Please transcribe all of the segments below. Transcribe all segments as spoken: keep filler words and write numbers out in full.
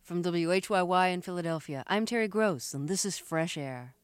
From W H Y Y in Philadelphia, I'm Terry Gross, and this is Fresh Air.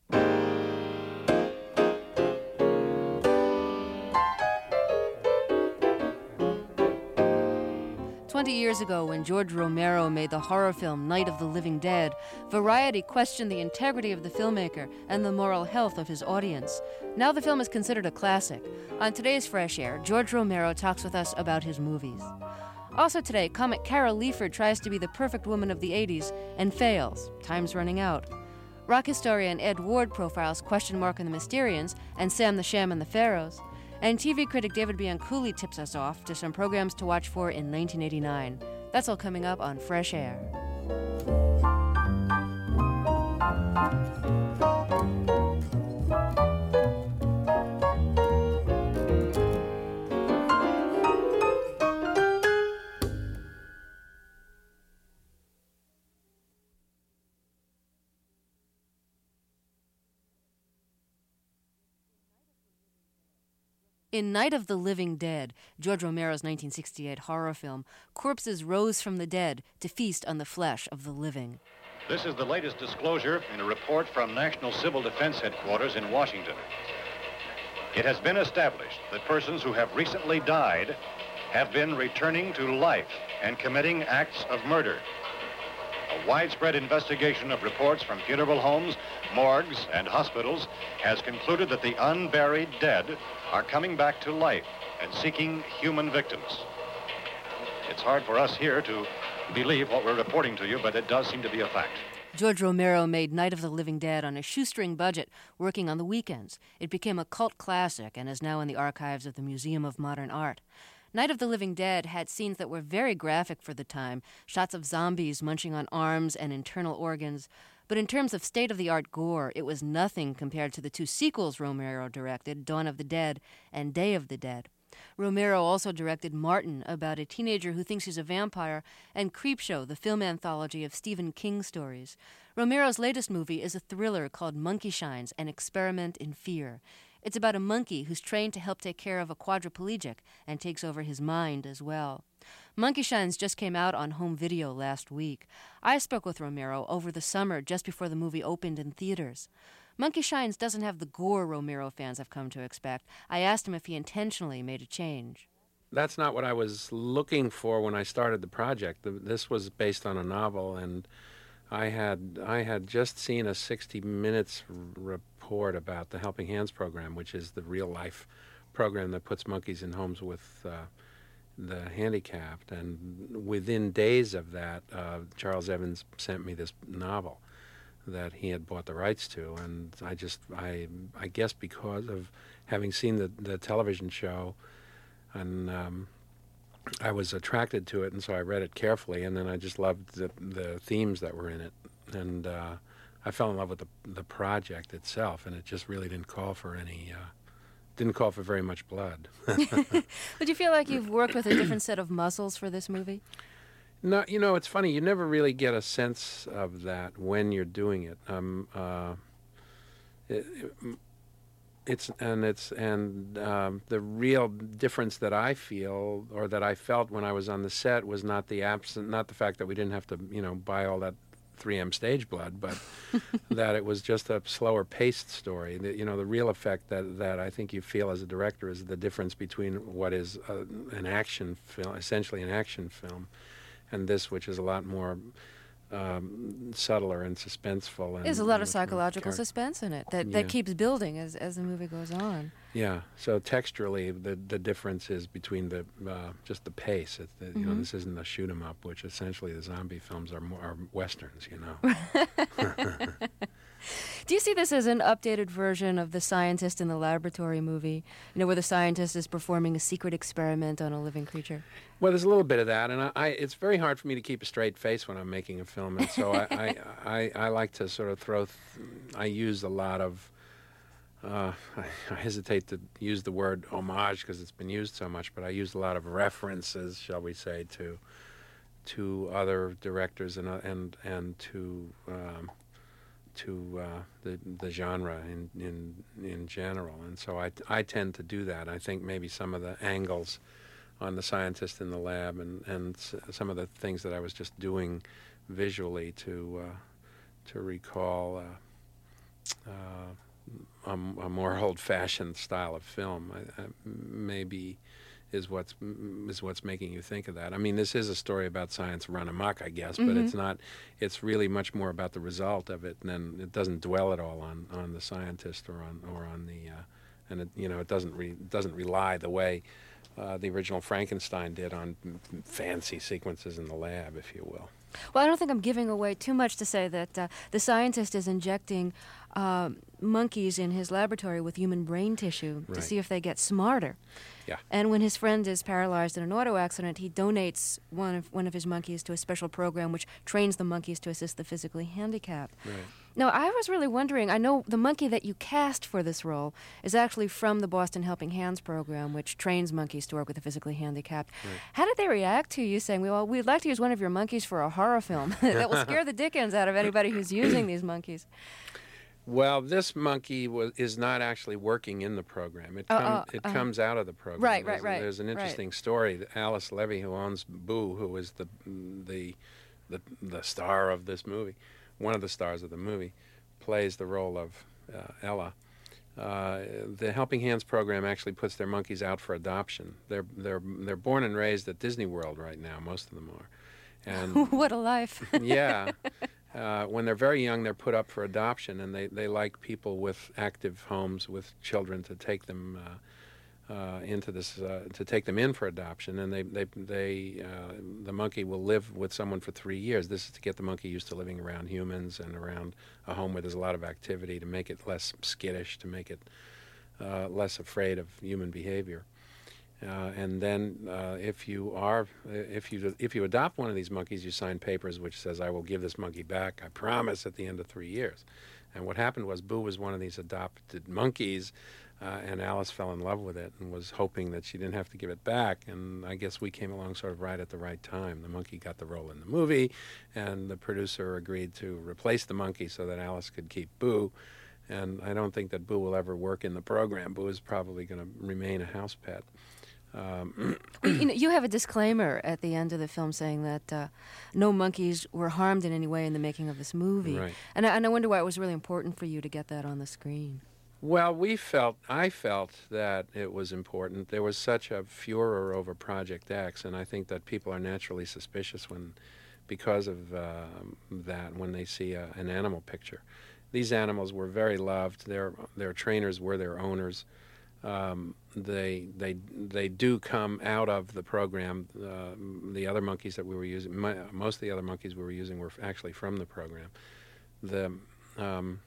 Twenty years ago, when George Romero made the horror film Night of the Living Dead, Variety questioned the integrity of the filmmaker and the moral health of his audience. Now the film is considered a classic. On today's Fresh Air, George Romero talks with us about his movies. Also today, comic Carol Leeford tries to be the perfect woman of the eighties and fails. Time's running out. Rock historian Ed Ward profiles Question Mark and the Mysterians and Sam the Sham and the Pharaohs. And T V critic David Bianculli tips us off to some programs to watch for in nineteen eighty-nine. That's all coming up on Fresh Air. In Night of the Living Dead, George Romero's nineteen sixty-eight horror film, corpses rose from the dead to feast on the flesh of the living. This is the latest disclosure in a report from National Civil Defense Headquarters in Washington. It has been established that persons who have recently died have been returning to life and committing acts of murder. A widespread investigation of reports from funeral homes, morgues, and hospitals has concluded that the unburied dead are coming back to life and seeking human victims. It's hard for us here to believe what we're reporting to you, but it does seem to be a fact. George Romero made Night of the Living Dead on a shoestring budget, working on the weekends. It became a cult classic and is now in the archives of the Museum of Modern Art. Night of the Living Dead had scenes that were very graphic for the time, shots of zombies munching on arms and internal organs. But in terms of state-of-the-art gore, it was nothing compared to the two sequels Romero directed, Dawn of the Dead and Day of the Dead. Romero also directed Martin, about a teenager who thinks he's a vampire, and Creepshow, the film anthology of Stephen King stories. Romero's latest movie is a thriller called Monkey Shines, An Experiment in Fear. It's about a monkey who's trained to help take care of a quadriplegic and takes over his mind as well. Monkey Shines just came out on home video last week. I spoke with Romero over the summer just before the movie opened in theaters. Monkey Shines doesn't have the gore Romero fans have come to expect. I asked him if he intentionally made a change. That's not what I was looking for when I started the project. This was based on a novel, and I had I had just seen a sixty minutes report about the Helping Hands program, which is the real-life program that puts monkeys in homes with uh, the handicapped. And within days of that, uh, Charles Evans sent me this novel that he had bought the rights to, and I just I I guess because of having seen the the television show, and um, I was attracted to it, and so I read it carefully, and then I just loved the the themes that were in it, and uh, I fell in love with the the project itself, and it just really didn't call for any uh, didn't call for very much blood. Would you feel like you've worked with a different set of muscles for this movie? No, you know, it's funny. You never really get a sense of that when you're doing it. Um, uh, it, it it's and it's and um, the real difference that I feel, or that I felt when I was on the set, was not the absent, not the fact that we didn't have to, you know, buy all that three M stage blood, but that it was just a slower paced story. That, you know, the real effect that that I think you feel as a director is the difference between what is a, an action film, essentially an action film, and this, which is a lot more um, subtler and suspenseful. And, There's a lot of and, psychological and suspense in it that, yeah. that keeps building as, as the movie goes on. Yeah. So texturally, the the difference is between the uh, just the pace. It, the, you Mm-hmm. know, this isn't a shoot 'em up, which essentially the zombie films are more are westerns. You know. Do you see this as an updated version of the scientist in the laboratory movie? You know, where the scientist is performing a secret experiment on a living creature? Well, there's a little bit of that, and I, I, it's very hard for me to keep a straight face when I'm making a film, and so I, I, I, I like to sort of throw. Th- I use a lot of. Uh, I, I hesitate to use the word homage because it's been used so much, but I use a lot of references, shall we say, to to other directors and uh, and and to. Um, to uh, the the genre in, in in general, and so I, I tend to do that. I think maybe some of the angles on the scientist in the lab, and, and s- some of the things that I was just doing visually to uh, to recall uh, uh, a, a more old-fashioned style of film. I, I, maybe is what's is what's making you think of that. I mean, this is a story about science run amok, I guess, but Mm-hmm. it's not. It's really much more about the result of it, and then it doesn't dwell at all on, on the scientist or on or on the, uh, and it, you know, it doesn't re, doesn't rely the way uh, the original Frankenstein did on f- fancy sequences in the lab, if you will. Well, I don't think I'm giving away too much to say that uh, the scientist is injecting uh, monkeys in his laboratory with human brain tissue to Right. see if they get smarter. Yeah. And when his friend is paralyzed in an auto accident, he donates one of one of his monkeys to a special program which trains the monkeys to assist the physically handicapped. Right. Now, I was really wondering, I know the monkey that you cast for this role is actually from the Boston Helping Hands program, which trains monkeys to work with the physically handicapped. Right. How did they react to you saying, well, we'd like to use one of your monkeys for a horror film that will scare the dickens out of anybody who's using these monkeys? Well, this monkey was, is not actually working in the program. It, Oh, come, oh, it uh-huh. comes out of the program. Right, there's, right, right, There's an right. interesting story. Alice Levy, who owns Boo, who is the, the the the star of this movie, one of the stars of the movie, plays the role of uh, Ella. Uh, the Helping Hands program actually puts their monkeys out for adoption. They're they're they're born and raised at Disney World right now. Most of them are, and What a life. yeah. Uh, when they're very young, they're put up for adoption, and they, they like people with active homes with children to take them uh, uh, into this uh, to take them in for adoption. And they they they uh, the monkey will live with someone for three years. This is to get the monkey used to living around humans and around a home where there's a lot of activity, to make it less skittish, to make it uh, less afraid of human behavior. Uh, and then, uh, if you are, if you if you adopt one of these monkeys, you sign papers which says, "I will give this monkey back. I promise." At the end of three years. And what happened was, Boo was one of these adopted monkeys, uh, and Alice fell in love with it and was hoping that she didn't have to give it back. And I guess we came along sort of right at the right time. The monkey got the role in the movie, and the producer agreed to replace the monkey so that Alice could keep Boo. And I don't think that Boo will ever work in the program. Boo is probably going to remain a house pet. Um, you know, you have a disclaimer at the end of the film saying that uh, no monkeys were harmed in any way in the making of this movie. Right. And I, and I wonder why it was really important for you to get that on the screen. Well, we felt, I felt that it was important. There was such a furor over Project X, and I think that people are naturally suspicious when, because of uh, that, when they see a, an animal picture. These animals were very loved. Their their trainers were their owners. Um, they they they do come out of the program. Uh, the other monkeys that we were using, my, most of the other monkeys we were using were actually from the program. The um,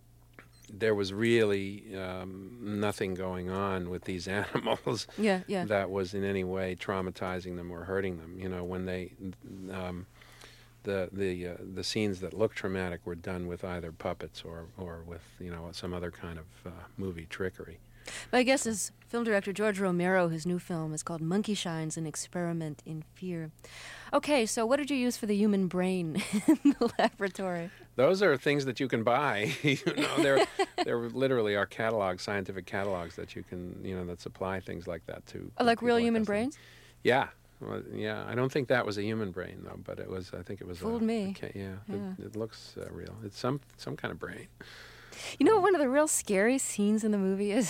there was really um, nothing going on with these animals Yeah, yeah. that was in any way traumatizing them or hurting them. You know, when they um, the the uh, the scenes that looked traumatic were done with either puppets or or with, you know, some other kind of uh, movie trickery. But I guess as film director George Romero, his new film is called Monkey Shines, An Experiment in Fear. Okay, so what did you use for the human brain in the laboratory? Those are things that you can buy. you know, they're they're literally our catalogs, scientific catalogs that you can, you know, that supply things like that to. Oh, like people real human us. brains? Yeah, well, yeah. I don't think that was a human brain though, but it was. I think it was. Fooled a, me. a ca- yeah, Yeah. It, it looks uh, real. It's some some kind of brain. You know what one of the real scary scenes in the movie is?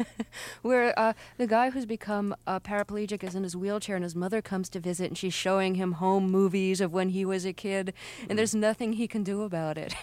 Where uh, the guy who's become uh, paraplegic is in his wheelchair and his mother comes to visit and she's showing him home movies of when he was a kid and there's nothing he can do about it.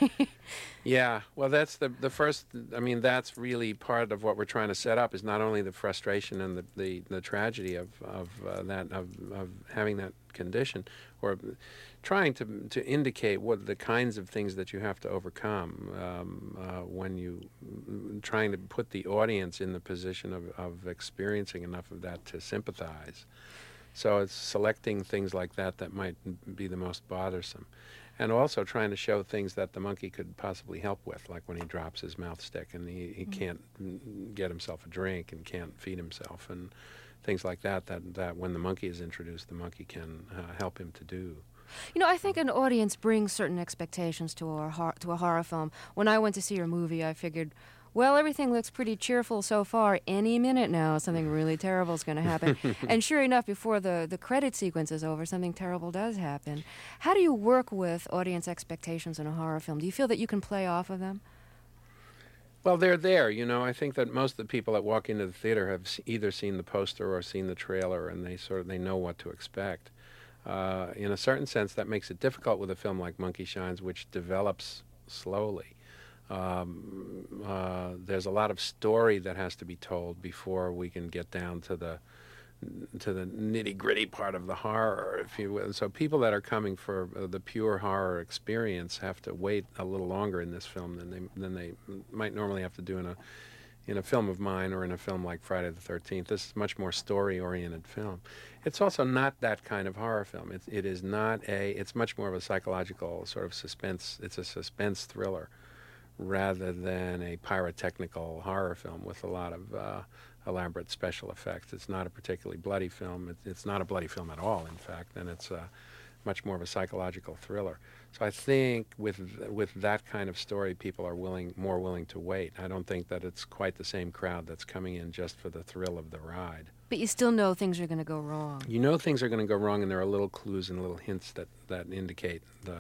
Yeah, well, that's the the first. I mean, that's really part of what we're trying to set up. Is not only the frustration and the the, the tragedy of of uh, that of of having that condition, or trying to to indicate what the kinds of things that you have to overcome um, uh, when you trying to put the audience in the position of of experiencing enough of that to sympathize. So it's selecting things like that that might be the most bothersome. And also trying to show things that the monkey could possibly help with, like when he drops his mouth stick and he, he can't get himself a drink and can't feed himself, and things like that, that, that when the monkey is introduced, the monkey can uh, help him to do. You know, I think an audience brings certain expectations to a, hor- to a horror film. When I went to see your movie, I figured, well, everything looks pretty cheerful so far. Any minute now, something really terrible is going to happen. And sure enough, before the, the credit sequence is over, something terrible does happen. How do you work with audience expectations in a horror film? Do you feel that you can play off of them? Well, they're there. You know, I think that most of the people that walk into the theater have s- either seen the poster or seen the trailer, and they sort of they know what to expect. Uh, in a certain sense, that makes it difficult with a film like Monkey Shines, which develops slowly. Um, uh, there's a lot of story that has to be told before we can get down to the to the nitty-gritty part of the horror, if you will. So people that are coming for uh, the pure horror experience have to wait a little longer in this film than they than they might normally have to do in a in a film of mine or in a film like Friday the thirteenth. This is a much more story-oriented film. It's also not that kind of horror film. It, it is not a, it's much more of a psychological sort of suspense. It's a suspense thriller rather than a pyrotechnical horror film with a lot of uh, elaborate special effects. It's not a particularly bloody film. It, it's not a bloody film at all, in fact, and it's uh, much more of a psychological thriller. So I think with with that kind of story, people are willing, more willing to wait. I don't think that it's quite the same crowd that's coming in just for the thrill of the ride. But you still know things are going to go wrong. You know things are going to go wrong, and there are little clues and little hints that, that indicate the,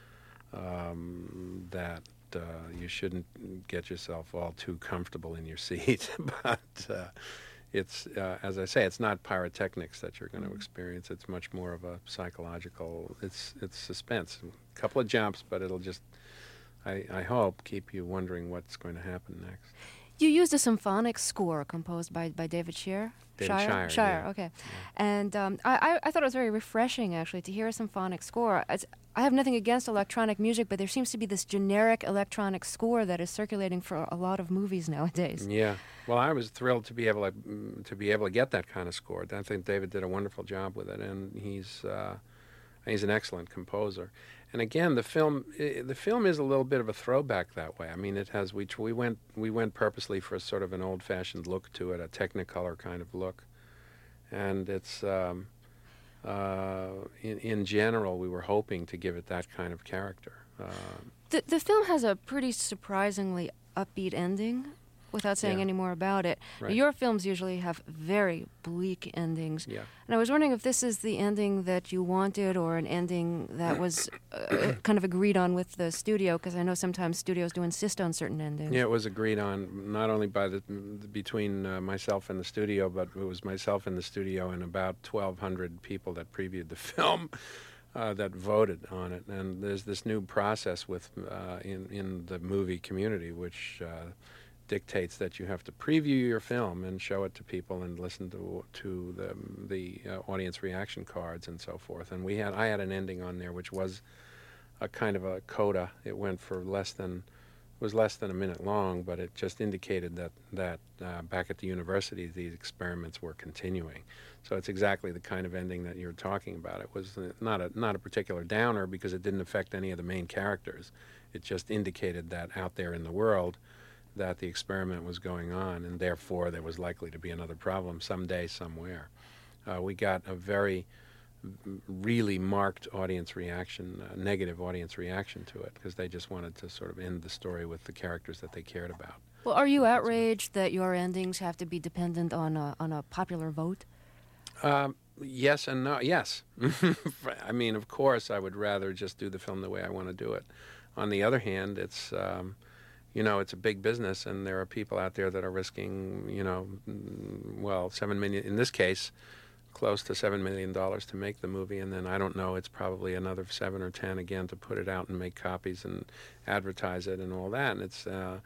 um, that uh, you shouldn't get yourself all too comfortable in your seat. But uh, it's, uh, as I say, it's not pyrotechnics that you're going to experience. It's much more of a psychological, it's it's suspense. A couple of jumps, but it'll just, I, I hope, keep you wondering what's going to happen next. You used a symphonic score composed by, by David Shire? David Shire, Shire, yeah. okay. And um, I, I I thought it was very refreshing, actually, to hear a symphonic score. It's, I have nothing against electronic music, but there seems to be this generic electronic score that is circulating for a lot of movies nowadays. Yeah. Well, I was thrilled to be able to, mm, to be able to get that kind of score. I think David did a wonderful job with it, and he's uh, he's an excellent composer. And again, the film I the film is a little bit of a throwback that way. I mean, it has we we went we went purposely for sort of an old-fashioned look to it, a Technicolor kind of look, and it's um, uh, in in general we were hoping to give it that kind of character. Uh, The, the film has a pretty surprisingly upbeat ending, without saying Yeah. any more about it. Right. Your films usually have very bleak endings. Yeah. And I was wondering if this is the ending that you wanted or an ending that was uh, kind of agreed on with the studio, because I know sometimes studios do insist on certain endings. Yeah, it was agreed on not only by the between uh, myself and the studio, but it was myself and the studio and about twelve hundred people that previewed the film uh, that voted on it. And there's this new process with uh, in in the movie community, which uh, dictates that you have to preview your film and show it to people and listen to to the the uh, audience reaction cards and so forth. And we had I had an ending on there which was a kind of a coda. It went for less than was less than a minute long, but it just indicated that that uh, back at the university these experiments were continuing. So it's exactly the kind of ending that you're talking about. It was uh, not a not a particular downer because it didn't affect any of the main characters. It just indicated that out there in the world that the experiment was going on, and therefore there was likely to be another problem someday, somewhere. Uh, we got a very, really marked audience reaction, uh, negative audience reaction to it, because they just wanted to sort of end the story with the characters that they cared about. Well, are you outraged that your endings have to be dependent on a, on a popular vote? Um, yes and no. Yes. I mean, of course, I would rather just do the film the way I want to do it. On the other hand, it's... Um, You know, it's a big business, and there are people out there that are risking, you know, well, seven million in this case, close to seven million dollars to make the movie, and then I don't know, it's probably another seven or ten again to put it out and make copies and advertise it and all that. And it's uh,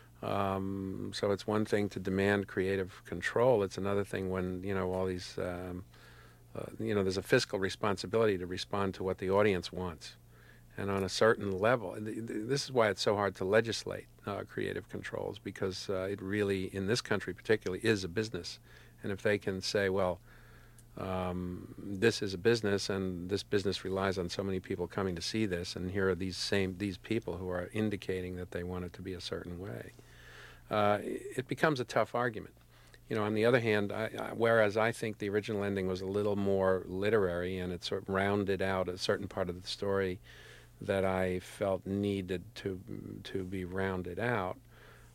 um, so it's one thing to demand creative control. It's another thing when you know all these, um, uh, you know, there's a fiscal responsibility to respond to what the audience wants. And on a certain level, this is why it's so hard to legislate uh, creative controls, because uh, it really, in this country particularly, is a business. And if they can say, well, um, this is a business, and this business relies on so many people coming to see this, and here are these same these people who are indicating that they want it to be a certain way, uh, it becomes a tough argument. You know, on the other hand, I, I, whereas I think the original ending was a little more literary and it sort of rounded out a certain part of the story that I felt needed to to be rounded out.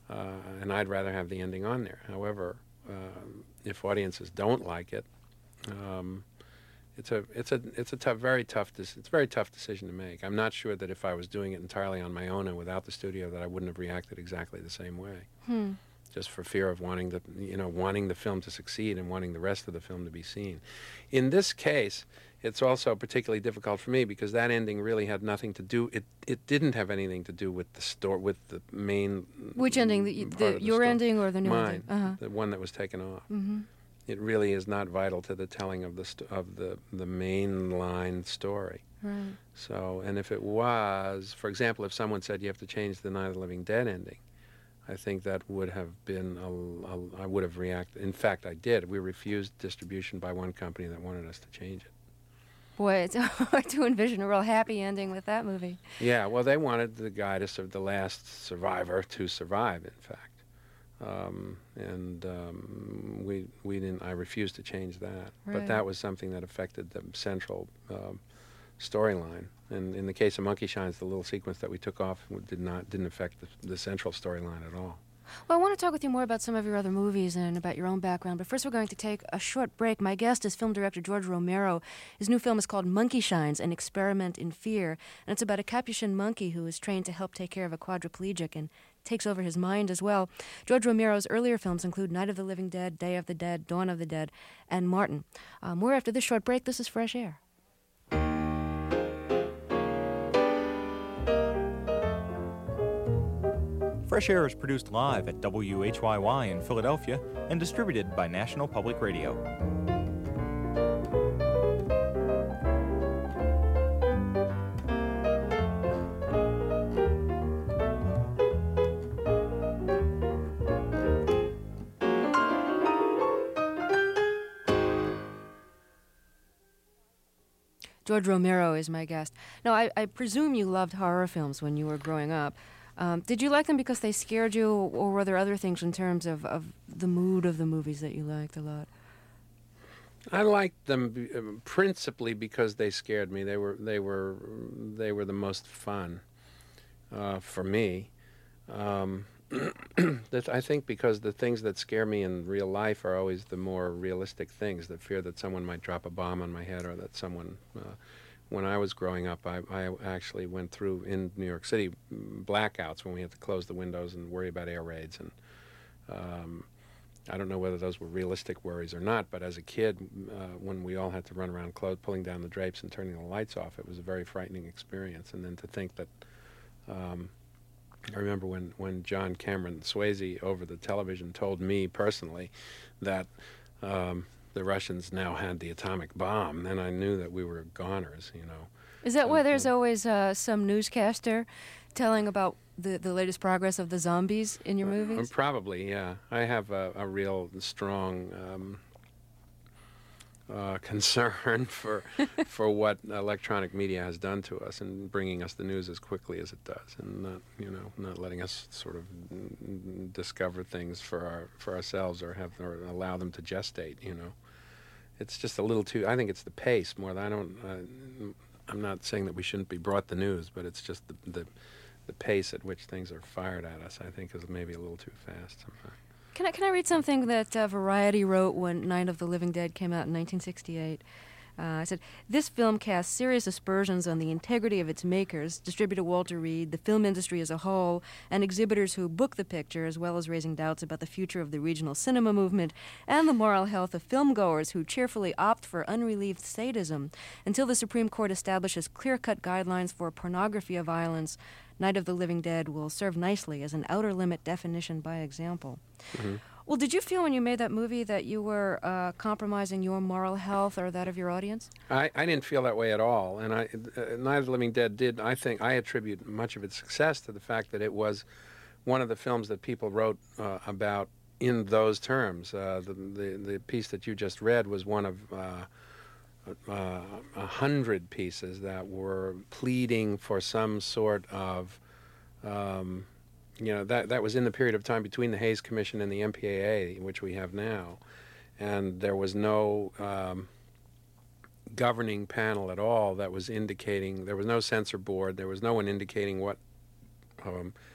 uh, and I'd rather have the ending on there. However, um, if audiences don't like it, um, it's a it's a it's a tough, very tough. It's a very tough decision to make. I'm not sure that if I was doing it entirely on my own and without the studio, that I wouldn't have reacted exactly the same way. Hmm. Just for fear of wanting the you know wanting the film to succeed and wanting the rest of the film to be seen. In this case, it's also particularly difficult for me because that ending really had nothing to do. It it didn't have anything to do with the story, with the main. Which ending? The, part the, of the your story. ending or the new Mine, ending? Uh-huh. the one that was taken off. Mm-hmm. It really is not vital to the telling of the st- of the the mainline story. Right. So, and if it was, for example, if someone said you have to change the Night of the Living Dead ending, I think that would have been, a, a, I would have reacted. In fact, I did. We refused distribution by one company that wanted us to change it. Boy, it's hard to envision a real happy ending with that movie. Yeah, well, they wanted the guy to serve, the last survivor to survive, in fact. Um, and um, we we didn't. I refused to change that. Right. But that was something that affected the central um, storyline. And in the case of Monkey Shines, the little sequence that we took off did not didn't affect the, the central storyline at all. Well, I want to talk with you more about some of your other movies and about your own background, but first we're going to take a short break. My guest is film director George Romero. His new film is called Monkey Shines, An Experiment in Fear, and it's about a Capuchin monkey who is trained to help take care of a quadriplegic and takes over his mind as well. George Romero's earlier films include Night of the Living Dead, Day of the Dead, Dawn of the Dead, and Martin. Uh, more after this short break. This is Fresh Air. Fresh Air is produced live at W H Y Y in Philadelphia and distributed by National Public Radio. George Romero is my guest. Now, I, I presume you loved horror films when you were growing up. Um, did you like them because they scared you, or were there other things in terms of, of the mood of the movies that you liked a lot? I liked them b- uh, principally because they scared me. They were they were they were the most fun uh, for me. Um, that I think because the things that scare me in real life are always the more realistic things. The fear that someone might drop a bomb on my head, or that someone. Uh, When I was growing up, I, I actually went through, in New York City, blackouts when we had to close the windows and worry about air raids. And um, I don't know whether those were realistic worries or not, but as a kid, uh, when we all had to run around clothes, pulling down the drapes and turning the lights off, it was a very frightening experience. And then to think that, um, I remember when, when John Cameron Swayze over the television told me personally that um, the Russians now had the atomic bomb, then I knew that we were goners, you know. Is that And, why there's uh, always uh, some newscaster telling about the, the latest progress of the zombies in your Uh, movies? probably, yeah. I have a, a real strong um, uh, concern for for what electronic media has done to us and bringing us the news as quickly as it does, and not you know not letting us sort of mm, discover things for our for ourselves or have or allow them to gestate. You know, it's just a little too. I think it's the pace more than I don't. Uh, I'm not saying that we shouldn't be brought the news, but it's just the the the pace at which things are fired at us, I think, is maybe a little too fast sometimes. Can I, can I read something that uh, Variety wrote when Night of the Living Dead came out in nineteen sixty-eight? Uh, I said, this film casts serious aspersions on the integrity of its makers, distributor Walter Reed, the film industry as a whole, and exhibitors who book the picture, as well as raising doubts about the future of the regional cinema movement and the moral health of filmgoers who cheerfully opt for unrelieved sadism. Until the Supreme Court establishes clear-cut guidelines for pornography of violence, Night of the Living Dead will serve nicely as an outer limit definition by example. Mm-hmm. Well, did you feel when you made that movie that you were uh, compromising your moral health or that of your audience? I, I didn't feel that way at all, and I, uh, Night of the Living Dead did. I think I attribute much of its success to the fact that it was one of the films that people wrote uh, about in those terms. Uh, the, the the piece that you just read was one of uh, uh, a hundred pieces that were pleading for some sort of. Um, You know, that that was in the period of time between the Hays Commission and the M P A A, which we have now. And there was no um, governing panel at all that was indicating, there was no censor board, there was no one indicating what um,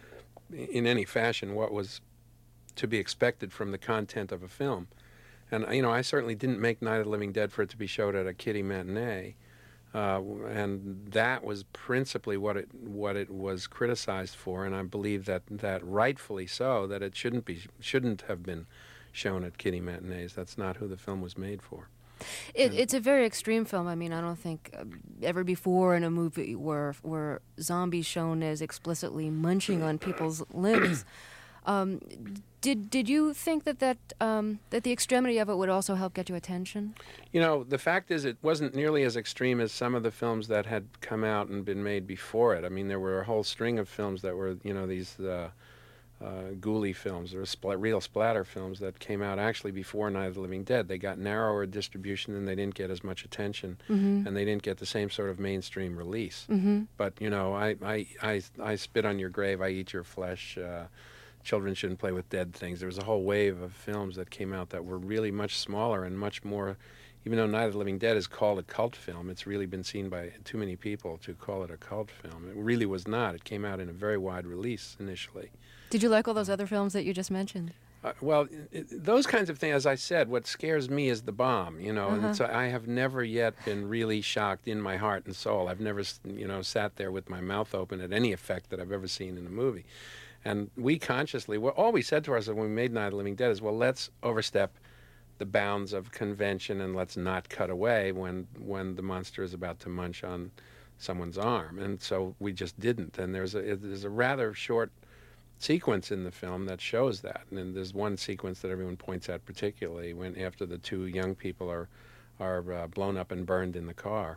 in any fashion what was to be expected from the content of a film. And, you know, I certainly didn't make Night of the Living Dead for it to be showed at a kiddie matinee. Uh, and that was principally what it what it was criticized for, and I believe that, that rightfully so, that it shouldn't be shouldn't have been shown at kiddie matinees. That's not who the film was made for. It, it's a very extreme film. I mean, I don't think uh, ever before in a movie were were zombies shown as explicitly munching on people's limbs. Um, did did you think that that um, that the extremity of it would also help get you attention? You know, the fact is, it wasn't nearly as extreme as some of the films that had come out and been made before it. I mean, there were a whole string of films that were, you know, these uh, uh, ghoulie films or spl- real splatter films that came out actually before Night of the Living Dead. They got narrower distribution and they didn't get as much attention, Mm-hmm. and they didn't get the same sort of mainstream release. Mm-hmm. But you know, I I I, I spit on your grave. I eat your flesh. Uh, Children Shouldn't Play with Dead Things. There was a whole wave of films that came out that were really much smaller and much more, even though Night of the Living Dead is called a cult film, it's really been seen by too many people to call it a cult film. It really was not. It came out in a very wide release initially. Did you like all those other films that you just mentioned? Uh, well, it, those kinds of things, as I said, what scares me is the bomb, you know, Uh-huh. and so I have never yet been really shocked in my heart and soul. I've never, you know, sat there with my mouth open at any effect that I've ever seen in a movie. And we consciously, well, all we said to ourselves when we made Night of the Living Dead is, well, let's overstep the bounds of convention and let's not cut away when when the monster is about to munch on someone's arm. And so we just didn't. And there's a there's a rather short sequence in the film that shows that. And there's one sequence that everyone points at particularly when after the two young people are are uh, blown up and burned in the car.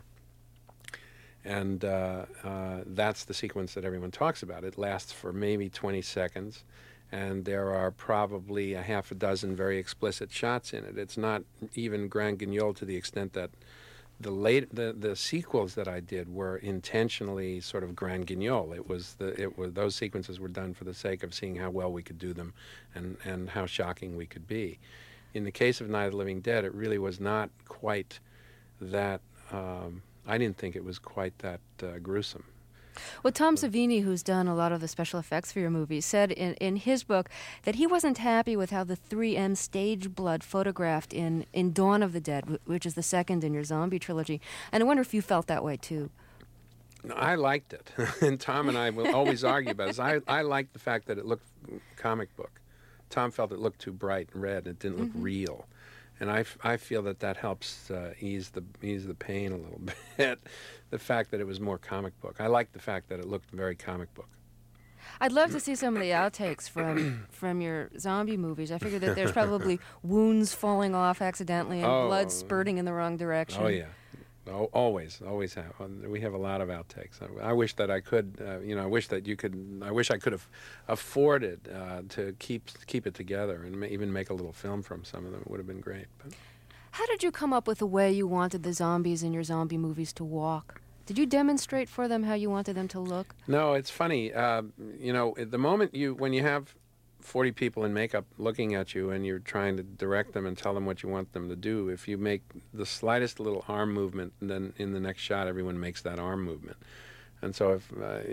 And uh, uh, that's the sequence that everyone talks about. It lasts for maybe twenty seconds, and there are probably a half a dozen very explicit shots in it. It's not even grand guignol to the extent that the late the, the sequels that I did were intentionally sort of grand guignol. It was the it was those sequences were done for the sake of seeing how well we could do them, and and how shocking we could be. In the case of Night of the Living Dead, it really was not quite that. Um, I didn't think it was quite that uh, gruesome. Well, Tom Savini, who's done a lot of the special effects for your movies, said in, in his book that he wasn't happy with how the three M stage blood photographed in, in Dawn of the Dead, which is the second in your zombie trilogy. And I wonder if you felt that way, too. I liked it. And Tom and I will always argue about this. I, I liked the fact that it looked comic book. Tom felt it looked too bright and red. It didn't look mm-hmm. real. And I, f- I feel that that helps uh, ease the ease the pain a little bit. The fact that it was more comic book. I like the fact that it looked very comic book. I'd love to see some of the outtakes from from your zombie movies. I figure that there's probably wounds falling off accidentally and oh, blood spurting in the wrong direction. Oh yeah, oh, always, always have. We have a lot of outtakes. I, I wish that I could. Uh, you know, I wish that you could. I wish I could have afforded uh, to keep keep it together and ma- even make a little film from some of them. It would have been great. But. How did you come up with the way you wanted the zombies in your zombie movies to walk? Did you demonstrate for them how you wanted them to look? No, it's funny. Uh, you know, at the moment you, when you have forty people in makeup looking at you and you're trying to direct them and tell them what you want them to do, if you make the slightest little arm movement, then in the next shot everyone makes that arm movement. And so if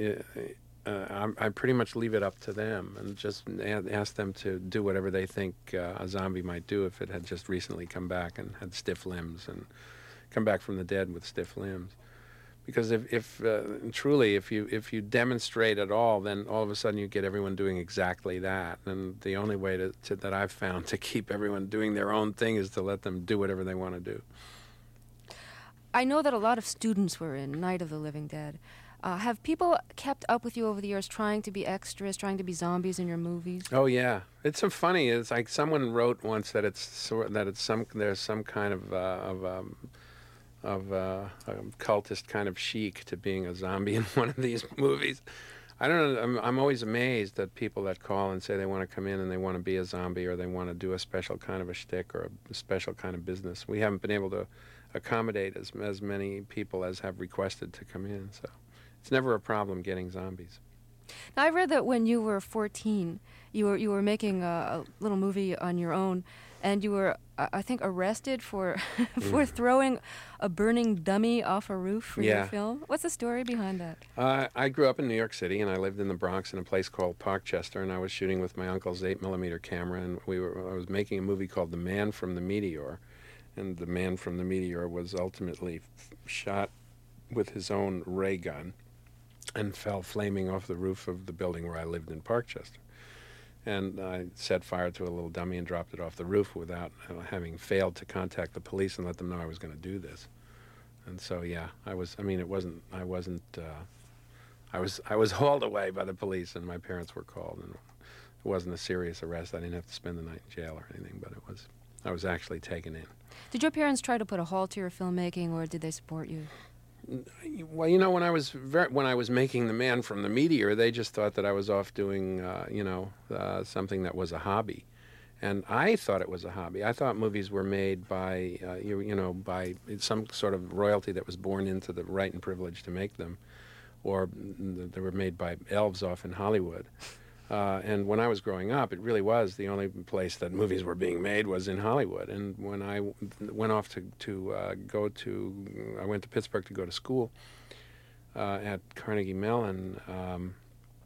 uh, uh, I, I pretty much leave it up to them and just ask them to do whatever they think uh, a zombie might do if it had just recently come back and had stiff limbs and come back from the dead with stiff limbs. Because if, if uh, truly, if you if you demonstrate at all, then all of a sudden you get everyone doing exactly that. And the only way to, to, that I've found to keep everyone doing their own thing is to let them do whatever they want to do. I know that a lot of students were in Night of the Living Dead. Uh, have people kept up with you over the years, trying to be extras, trying to be zombies in your movies? Oh yeah, it's so funny. It's like someone wrote once that it's sort that it's some there's some kind of uh, of. Um, of uh, a cultist kind of chic to being a zombie in one of these movies. I don't know, I'm, I'm always amazed at people that call and say they want to come in and they want to be a zombie or they want to do a special kind of a shtick or a special kind of business. We haven't been able to accommodate as, as many people as have requested to come in, so it's never a problem getting zombies. Now, I read that when you were fourteen, you were you were making a, a little movie on your own, and you were, uh, I think, arrested for for mm. throwing a burning dummy off a roof for yeah. your film. What's the story behind that? Uh, I grew up in New York City, and I lived in the Bronx in a place called Parkchester, and I was shooting with my uncle's eight millimeter camera, and we were I was making a movie called The Man from the Meteor, and the Man from the Meteor was ultimately f- shot with his own ray gun and fell flaming off the roof of the building where I lived in Parkchester. And I set fire to a little dummy and dropped it off the roof without uh, having failed to contact the police and let them know I was going to do this. And so, yeah, I was. I mean, it wasn't. I wasn't. Uh, I was. I was hauled away by the police, and my parents were called. And it wasn't a serious arrest. I didn't have to spend the night in jail or anything. But it was. I was actually taken in. Did your parents try to put a halt to your filmmaking, or did they support you? Well, you know, when I was very, when I was making The Man from the Meteor, they just thought that I was off doing, uh, you know, uh, something that was a hobby, and I thought it was a hobby. I thought movies were made by, uh, you, you know, by some sort of royalty that was born into the right and privilege to make them, or they were made by elves off in Hollywood. Uh, and when I was growing up, it really was the only place that movies were being made was in Hollywood. And when I w- went off to, to uh, go to, I went to Pittsburgh to go to school uh, at Carnegie Mellon, um,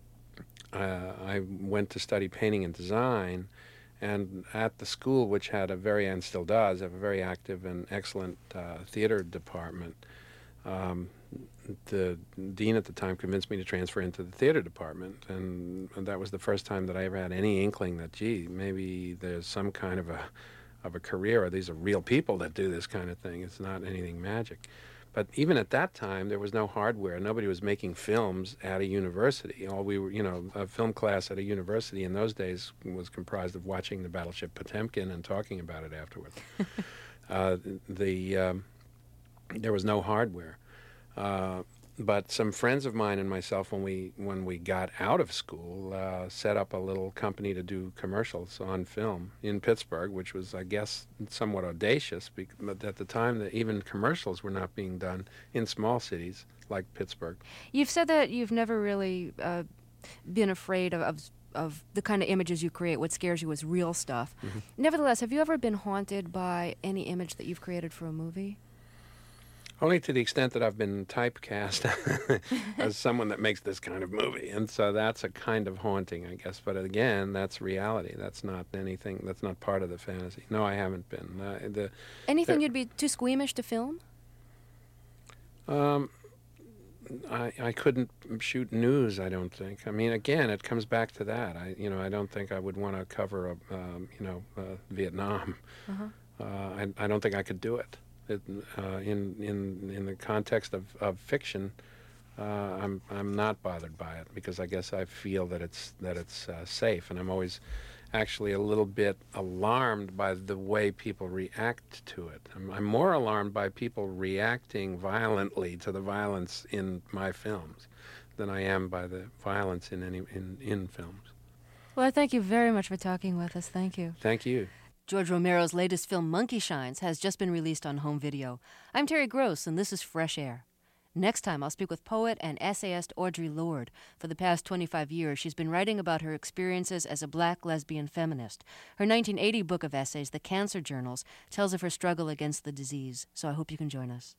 uh, I went to study painting and design. And at the school, which had a very, and still does, have a very active and excellent uh, theater department, um, the dean at the time convinced me to transfer into the theater department, and that was the first time that I ever had any inkling that, gee, maybe there's some kind of a of a career, or these are real people that do this kind of thing. It's not anything magic. But even at that time, there was no hardware. Nobody was making films at a university. All we were, you know, a film class at a university in those days was comprised of watching the battleship Potemkin and talking about it afterwards. uh, the um, there was no hardware. Uh, but some friends of mine and myself, when we when we got out of school, uh, set up a little company to do commercials on film in Pittsburgh, which was, I guess, somewhat audacious. Because, but at the time, that even commercials were not being done in small cities like Pittsburgh. You've said that you've never really uh, been afraid of, of of the kind of images you create. What scares you is real stuff. Mm-hmm. Nevertheless, have you ever been haunted by any image that you've created for a movie? Only to the extent that I've been typecast as someone that makes this kind of movie. And so that's a kind of haunting, I guess. But again, that's reality. That's not anything, that's not part of the fantasy. No, I haven't been. Uh, the, Anything there, you'd be too squeamish to film? Um, I, I couldn't shoot news, I don't think. I mean, again, it comes back to that. I, you know, I don't think I would want to cover, a, um, you know, uh, Vietnam. Uh-huh. Uh, I, I don't think I could do it. It, uh, in in in the context of, of fiction, uh, I'm I'm not bothered by it because I guess I feel that it's that it's uh, safe, and I'm always actually a little bit alarmed by the way people react to it. I'm, I'm more alarmed by people reacting violently to the violence in my films than I am by the violence in any in, in films. Well, I thank you very much for talking with us. Thank you. Thank you. George Romero's latest film, Monkey Shines, has just been released on home video. I'm Terry Gross, and this is Fresh Air. Next time, I'll speak with poet and essayist Audre Lorde. For the past twenty-five years, she's been writing about her experiences as a black lesbian feminist. Her nineteen eighty book of essays, The Cancer Journals, tells of her struggle against the disease. So I hope you can join us.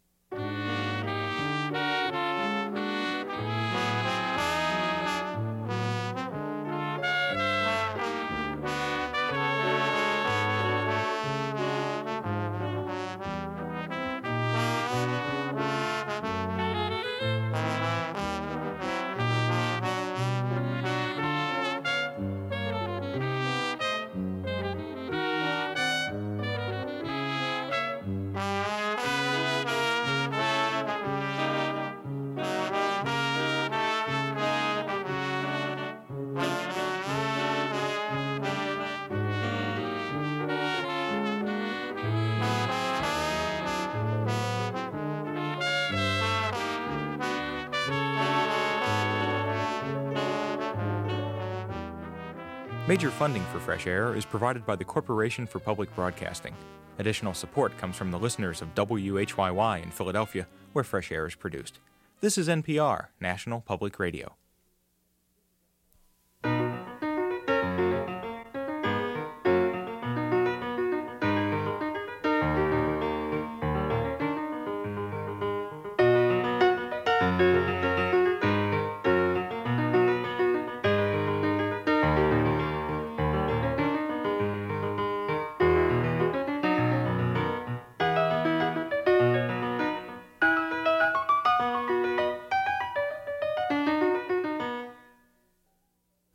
Major funding for Fresh Air is provided by the Corporation for Public Broadcasting. Additional support comes from the listeners of W H Y Y in Philadelphia, where Fresh Air is produced. This is N P R, National Public Radio.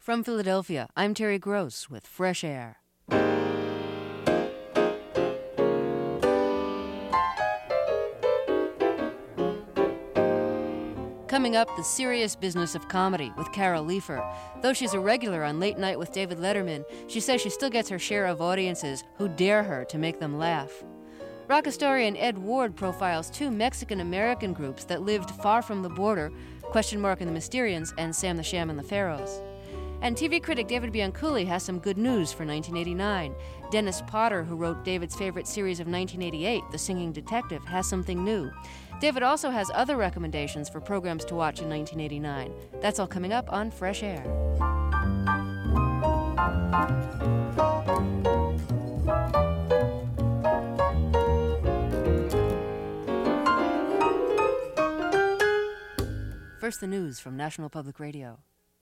From Philadelphia, I'm Terry Gross with Fresh Air. Coming up, the serious business of comedy with Carol Leifer. Though she's a regular on Late Night with David Letterman, she says she still gets her share of audiences who dare her to make them laugh. Rock historian Ed Ward profiles two Mexican-American groups that lived far from the border, Question Mark and the Mysterians and Sam the Sham and the Pharaohs. And T V critic David Bianculli has some good news for nineteen eighty-nine. Dennis Potter, who wrote David's favorite series of nineteen eighty-eight, The Singing Detective, has something new. David also has other recommendations for programs to watch in nineteen eighty-nine. That's all coming up on Fresh Air. First, the news from National Public Radio.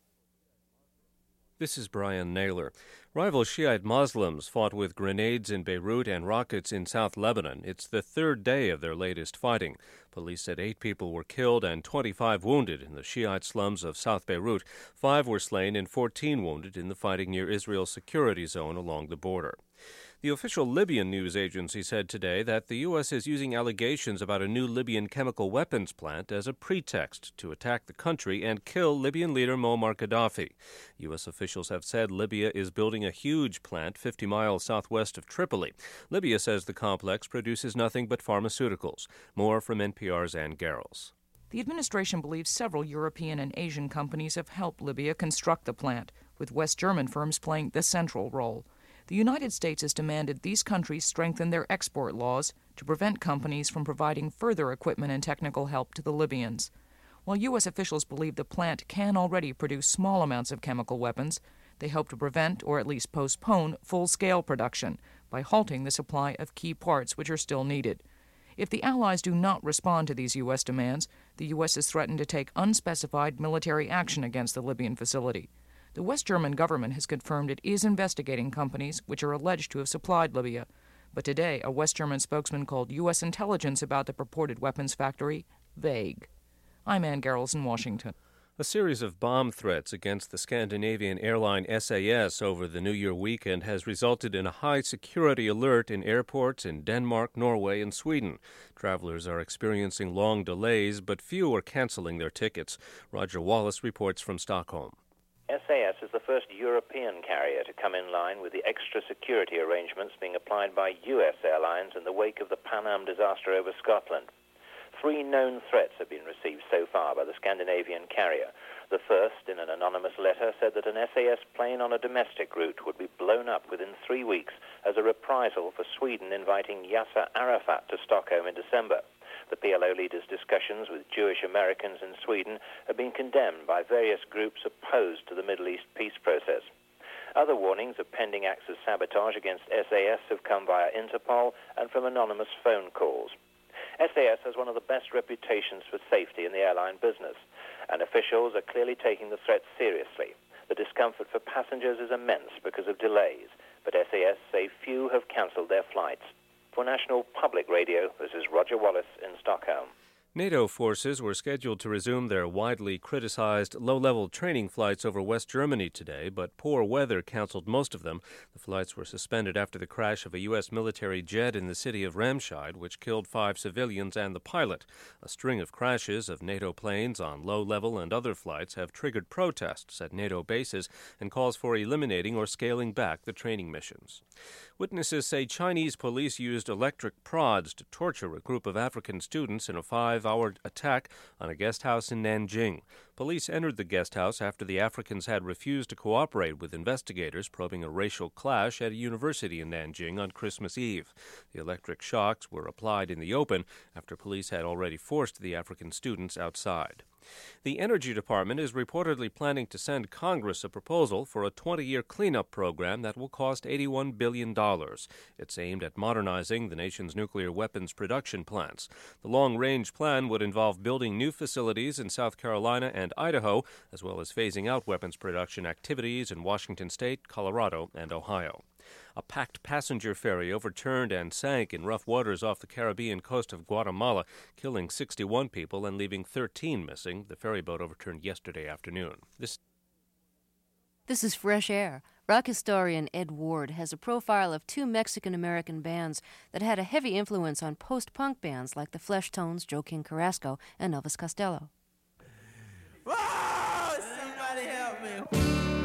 This is Brian Naylor. Rival Shiite Muslims fought with grenades in Beirut and rockets in South Lebanon. It's the third day of their latest fighting. Police said eight people were killed and twenty-five wounded in the Shiite slums of South Beirut. Five were slain and fourteen wounded in the fighting near Israel's security zone along the border. The official Libyan news agency said today that the U S is using allegations about a new Libyan chemical weapons plant as a pretext to attack the country and kill Libyan leader Muammar Gaddafi. U S officials have said Libya is building a huge plant fifty miles southwest of Tripoli. Libya says the complex produces nothing but pharmaceuticals. More from N P R's Ann Garrels. The administration believes several European and Asian companies have helped Libya construct the plant, with West German firms playing the central role. The United States has demanded these countries strengthen their export laws to prevent companies from providing further equipment and technical help to the Libyans. While U S officials believe the plant can already produce small amounts of chemical weapons, they hope to prevent or at least postpone full-scale production by halting the supply of key parts which are still needed. If the Allies do not respond to these U S demands, the U S has threatened to take unspecified military action against the Libyan facility. The West German government has confirmed it is investigating companies which are alleged to have supplied Libya. But today, a West German spokesman called U S intelligence about the purported weapons factory vague. I'm Ann Garrels in Washington. A series of bomb threats against the Scandinavian airline S A S over the New Year weekend has resulted in a high-security alert in airports in Denmark, Norway, and Sweden. Travelers are experiencing long delays, but few are canceling their tickets. Roger Wallace reports from Stockholm. S A S is the first European carrier to come in line with the extra security arrangements being applied by U S airlines in the wake of the Pan Am disaster over Scotland. Three known threats have been received so far by the Scandinavian carrier. The first, in an anonymous letter, said that an S A S plane on a domestic route would be blown up within three weeks as a reprisal for Sweden inviting Yasser Arafat to Stockholm in December. The P L O leader's discussions with Jewish Americans in Sweden have been condemned by various groups opposed to the Middle East peace process. Other warnings of pending acts of sabotage against S A S have come via Interpol and from anonymous phone calls. S A S has one of the best reputations for safety in the airline business, and officials are clearly taking the threat seriously. The discomfort for passengers is immense because of delays, but S A S say few have cancelled their flights. For National Public Radio, this is Roger Wallace in Stockholm. NATO forces were scheduled to resume their widely criticized low-level training flights over West Germany today, but poor weather canceled most of them. The flights were suspended after the crash of a U S military jet in the city of Remscheid, which killed five civilians and the pilot. A string of crashes of NATO planes on low-level and other flights have triggered protests at NATO bases and calls for eliminating or scaling back the training missions. Witnesses say Chinese police used electric prods to torture a group of African students in a five-hour attack on a guest house in Nanjing. Police entered the guest house after the Africans had refused to cooperate with investigators probing a racial clash at a university in Nanjing on Christmas Eve. The electric shocks were applied in the open after police had already forced the African students outside. The Energy Department is reportedly planning to send Congress a proposal for a twenty-year cleanup program that will cost eighty-one billion dollars. It's aimed at modernizing the nation's nuclear weapons production plants. The long-range plan would involve building new facilities in South Carolina and Idaho, as well as phasing out weapons production activities in Washington State, Colorado, and Ohio. A packed passenger ferry overturned and sank in rough waters off the Caribbean coast of Guatemala, killing sixty-one people and leaving thirteen missing. The ferry boat overturned yesterday afternoon. This This is Fresh Air. Rock historian Ed Ward has a profile of two Mexican-American bands that had a heavy influence on post-punk bands like the Fleshtones, Joe King Carrasco, and Elvis Costello. Whoa! Somebody help me!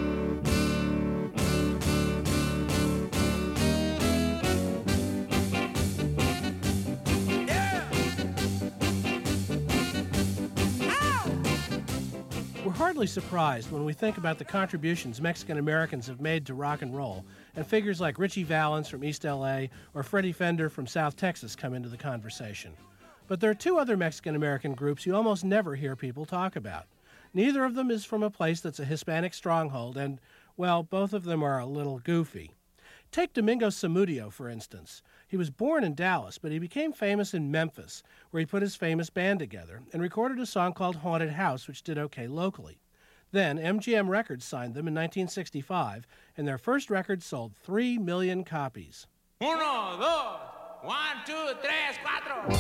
We're hardly surprised when we think about the contributions Mexican-Americans have made to rock and roll, and figures like Richie Valens from East L A or Freddie Fender from South Texas come into the conversation. But there are two other Mexican-American groups you almost never hear people talk about. Neither of them is from a place that's a Hispanic stronghold, and, well, both of them are a little goofy. Take Domingo Zamudio, for instance. He was born in Dallas, but he became famous in Memphis, where he put his famous band together and recorded a song called Haunted House, which did okay locally. Then M G M Records signed them in nineteen sixty-five, and their first record sold three million copies. Uno, dos, one, two, tres, cuatro.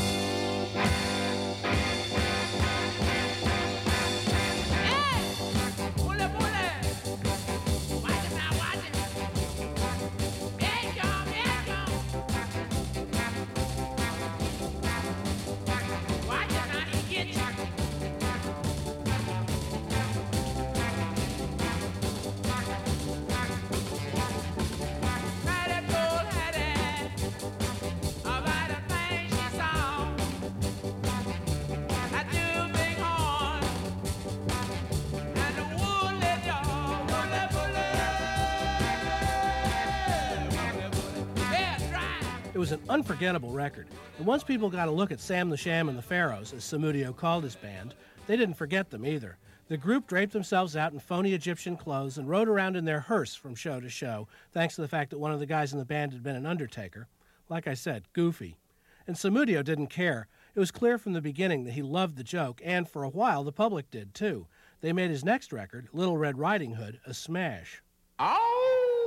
It was an unforgettable record, and once people got a look at Sam the Sham and the Pharaohs, as Zamudio called his band, they didn't forget them either. The group draped themselves out in phony Egyptian clothes and rode around in their hearse from show to show, thanks to the fact that one of the guys in the band had been an undertaker. Like I said, goofy. And Zamudio didn't care. It was clear from the beginning that he loved the joke, and for a while the public did too. They made his next record, Little Red Riding Hood, a smash. Oh!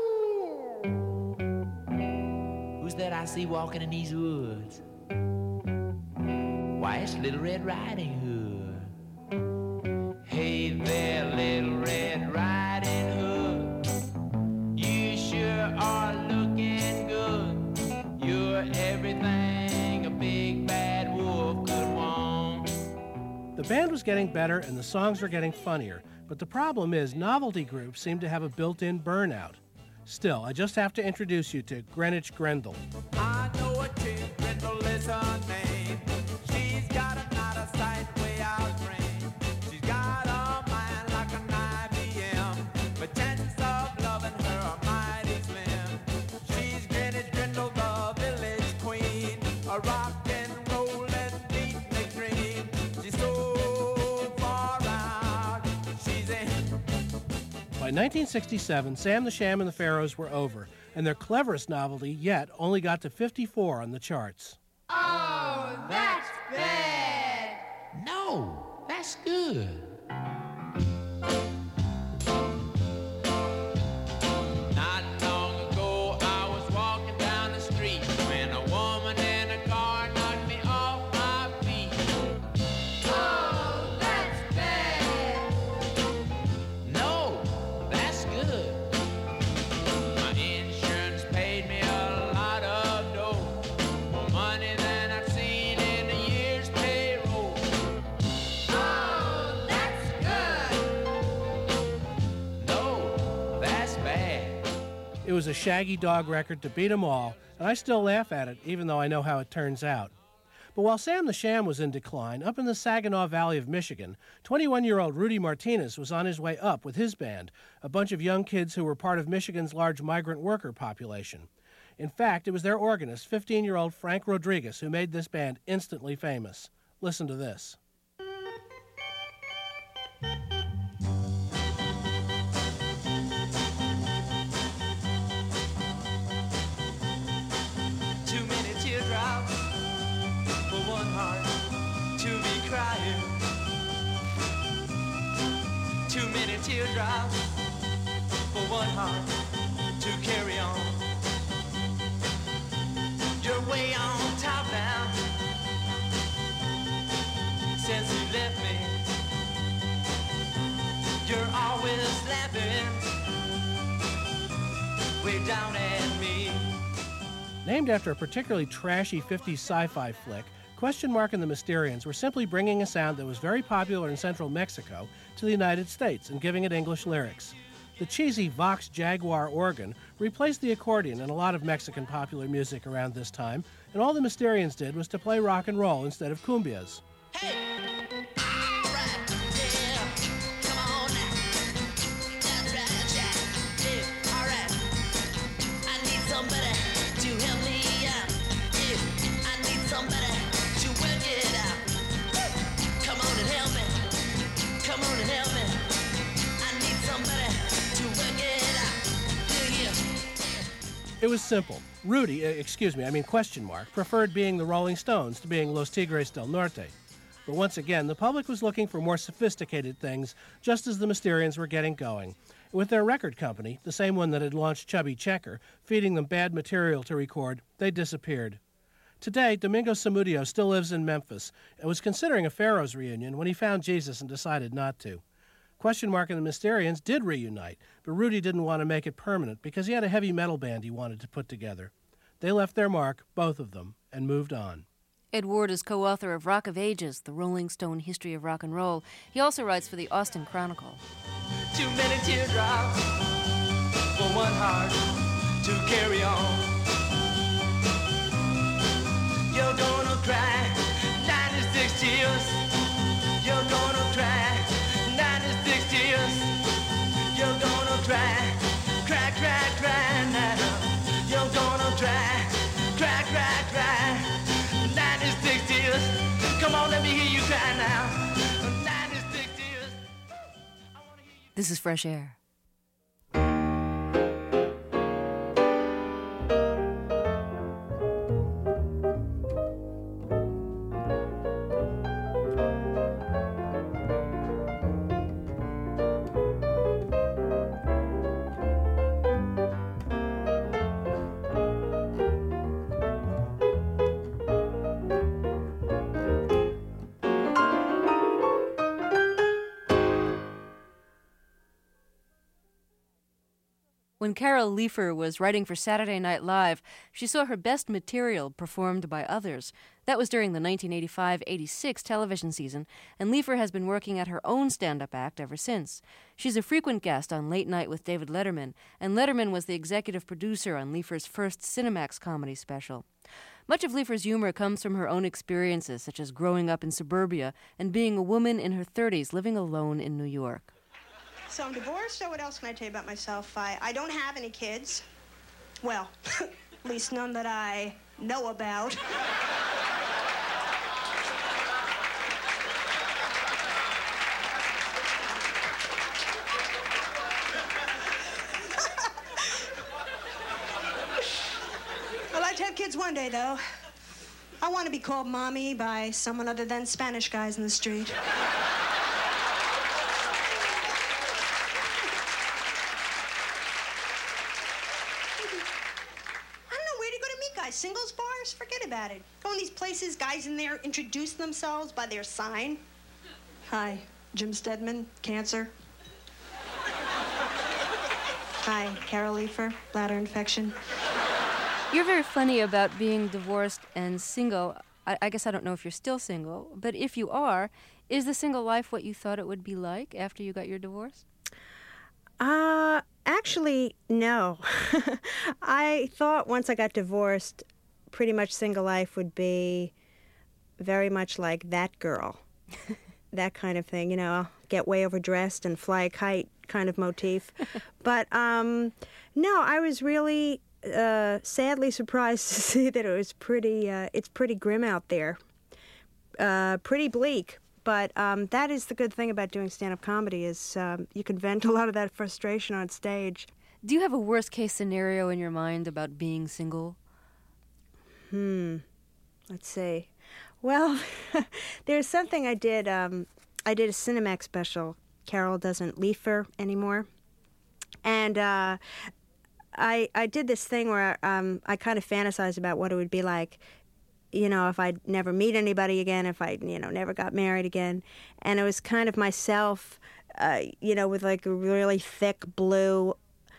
Who's that I see walking in these woods? Why, it's Little Red Riding Hood. Hey there, Little Red Riding Hood. You sure are looking good. You're everything a big bad wolf could want. The band was getting better and the songs were getting funnier, but the problem is novelty groups seem to have a built-in burnout. Still, I just have to introduce you to Greenwich Grendel. I know a chick, Grendel is her name. She's got an out-of-sight, way out brain. She's got a mind like an I B M, but chances of loving her are mighty slim. She's Greenwich Grendel, the village queen, a rock and roll and beat McDream. She's so far out, she's a... By nineteen sixty-seven, Sam the Sham and the Pharaohs were over, and their cleverest novelty yet only got to fifty-four on the charts. Oh, that's bad! No, that's good. Not long ago, I was walking down the street when a woman in a car knocked me off my feet. Oh, that's bad! No, that's good. My insurance paid me a lot of dough, more money than I've seen in a year's payroll. Oh, that's good. No, that's bad. It was a Shaggy Dog record to beat 'em all, and I still laugh at it, even though I know how it turns out. But while Sam the Sham was in decline, up in the Saginaw Valley of Michigan, twenty-one-year-old Rudy Martinez was on his way up with his band, a bunch of young kids who were part of Michigan's large migrant worker population. In fact, it was their organist, fifteen-year-old Frank Rodriguez, who made this band instantly famous. Listen to this. Too many teardrops for one heart to be crying. Too many teardrops for one heart to carry on. You're way on top now since you left me. You're always laughing way down at me. Named after a particularly trashy fifties sci-fi flick, Question Mark and the Mysterians were simply bringing a sound that was very popular in central Mexico to the United States and giving it English lyrics. The cheesy Vox Jaguar organ replaced the accordion in a lot of Mexican popular music around this time, and all the Mysterians did was to play rock and roll instead of cumbias. Hey! All right, yeah, come on now. That's right, Jack. Yeah, all right. I need somebody to help me out. Yeah, I need somebody to work it out. Come on and help me. Come on and help me. I need somebody to work it out. Yeah, yeah. It was simple. Rudy, uh, excuse me, I mean Question Mark, preferred being the Rolling Stones to being Los Tigres del Norte. But once again, the public was looking for more sophisticated things, just as the Mysterians were getting going. With their record company, the same one that had launched Chubby Checker, feeding them bad material to record, they disappeared. Today, Domingo Zamudio still lives in Memphis and was considering a Pharaohs reunion when he found Jesus and decided not to. Question Mark and the Mysterians did reunite, but Rudy didn't want to make it permanent because he had a heavy metal band he wanted to put together. They left their mark, both of them, and moved on. Ed Ward is co-author of Rock of Ages, the Rolling Stone History of Rock and Roll. He also writes for the Austin Chronicle. Too many teardrops for one heart to carry on. You're gonna cry ninety-six tears. You're gonna cry ninety-six tears. You're gonna cry, cry, cry, cry now. You're gonna cry, cry, cry, cry. ninety-six tears. Come on, let me hear you cry now. ninety-six tears. This is Fresh Air. When Carol Leifer was writing for Saturday Night Live, she saw her best material performed by others. That was during the nineteen eighty-five eighty-six television season, and Leifer has been working at her own stand-up act ever since. She's a frequent guest on Late Night with David Letterman, and Letterman was the executive producer on Leifer's first Cinemax comedy special. Much of Leifer's humor comes from her own experiences, such as growing up in suburbia and being a woman in her thirties living alone in New York. So I'm divorced, so what else can I tell you about myself? I, I don't have any kids. Well, at least none that I know about. I'd like to have kids one day, though. I want to be called mommy by someone other than Spanish guys in the street. Singles bars? Forget about it. Go in these places, guys in there introduce themselves by their sign. Hi, Jim Stedman, cancer. Hi, Carol Leifer, bladder infection. You're very funny about being divorced and single. I, I guess I don't know if you're still single, but if you are, is the single life what you thought it would be like after you got your divorce? Uh, actually, no. I thought once I got divorced, pretty much single life would be very much like That Girl. That kind of thing, you know, get way overdressed and fly a kite kind of motif. But, um, no, I was really uh, sadly surprised to see that it was pretty, uh, it's pretty grim out there. Uh, pretty bleak. But um, that is the good thing about doing stand-up comedy is um, you can vent a lot of that frustration on stage. Do you have a worst-case scenario in your mind about being single? Hmm. Let's see. Well, there's something I did. Um, I did a Cinemax special. Carol doesn't Leifer anymore. And uh, I I did this thing where um, I kind of fantasized about what it would be like, you know, if I'd never meet anybody again, if I, you know, never got married again. And it was kind of myself, uh, you know, with like a really thick blue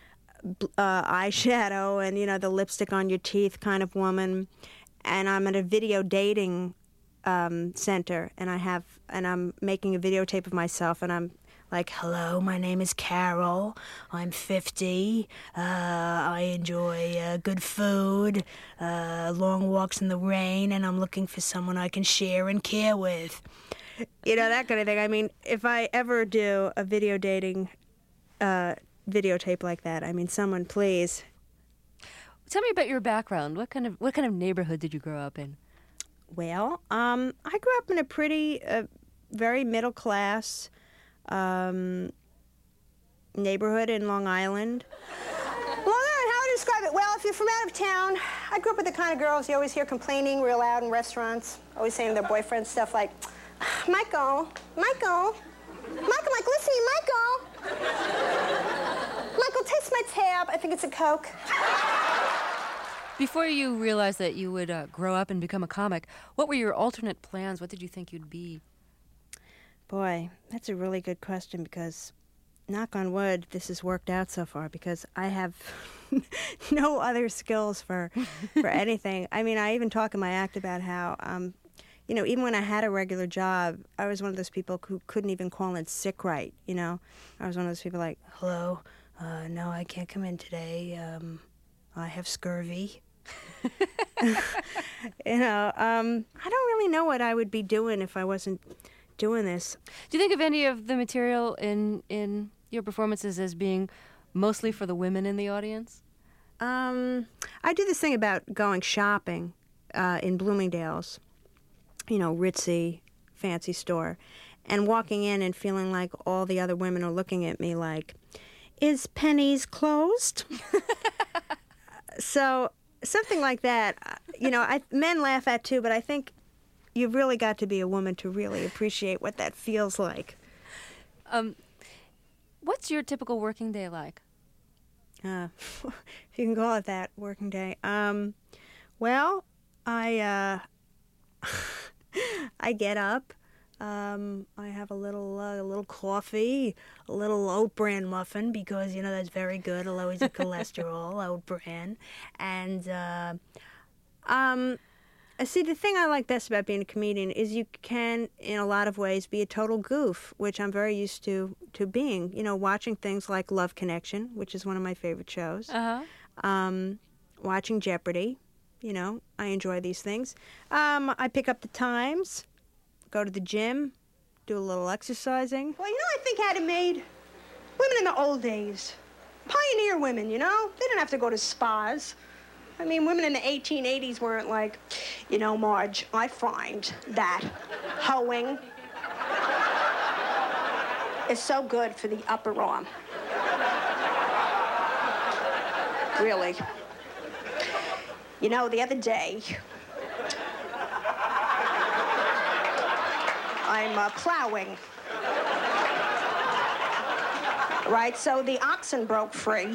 uh, eyeshadow and, you know, the lipstick on your teeth kind of woman. And I'm at a video dating um, center, and I have, and I'm making a videotape of myself, and I'm like, hello, my name is Carol. I'm fifty. Uh, I enjoy uh, good food, uh, long walks in the rain, and I'm looking for someone I can share and care with. You know, that kind of thing. I mean, if I ever do a video dating uh, videotape like that, I mean, someone please. Tell me about your background. What kind of what kind of neighborhood did you grow up in? Well, um, I grew up in a pretty, uh, very middle class um, neighborhood in Long Island. Long Island, how would you describe it? Well, if you're from out of town, I grew up with the kind of girls you always hear complaining real loud in restaurants, always saying to their boyfriends stuff like, Michael, Michael, Michael, Michael, listen to me, Michael. Michael, taste my tab. I think it's a Coke. Before you realized that you would uh, grow up and become a comic, what were your alternate plans? What did you think you'd be? Boy, that's a really good question because, knock on wood, this has worked out so far because I have no other skills for for anything. I mean, I even talk in my act about how, um, you know, even when I had a regular job, I was one of those people who couldn't even call in sick right, you know? I was one of those people like, hello, uh, no, I can't come in today. Um, I have scurvy. you know, um, I don't really know what I would be doing if I wasn't doing this. Do you think of any of the material in in your performances as being mostly for the women in the audience? Um, I do this thing about going shopping uh, in Bloomingdale's, you know, ritzy, fancy store, and walking in and feeling like all the other women are looking at me like, is Penny's closed? So something like that, you know, I, men laugh at too, but I think you've really got to be a woman to really appreciate what that feels like. Um, what's your typical working day like? Uh, if you can call it that, working day. Um, well, I uh, I get up. Um, I have a little uh, a little coffee, a little oat bran muffin because, you know, that's very good. It'll always have cholesterol, oat bran. And, uh, um, see, the thing I like best about being a comedian is you can, in a lot of ways, be a total goof, which I'm very used to, to being. You know, watching things like Love Connection, which is one of my favorite shows. Uh-huh. Um, watching Jeopardy. You know, I enjoy these things. Um, I pick up the Times. Go to the gym, do a little exercising. Well, you know, I think Adam made women in the old days. Pioneer women, you know? They didn't have to go to spas. I mean, women in the eighteen eighties weren't like, you know, Marge, I find that hoeing is so good for the upper arm. Really. You know, the other day, I'm uh, plowing. Right, so the oxen broke free.